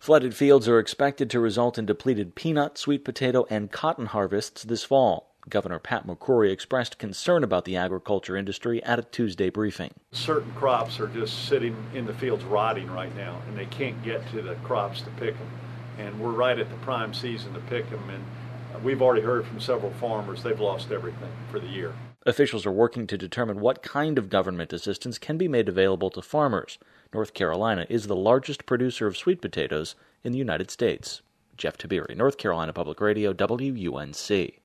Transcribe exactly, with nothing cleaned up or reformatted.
Flooded fields are expected to result in depleted peanut, sweet potato, and cotton harvests this fall. Governor Pat McCrory expressed concern about the agriculture industry at a Tuesday briefing. Certain crops are just sitting in the fields rotting right now, and they can't get to the crops to pick them. And we're right at the prime season to pick them, and we've already heard from several farmers they've lost everything for the year. Officials are working to determine what kind of government assistance can be made available to farmers. North Carolina is the largest producer of sweet potatoes in the United States. Jeff Tiberi, North Carolina Public Radio, W U N C.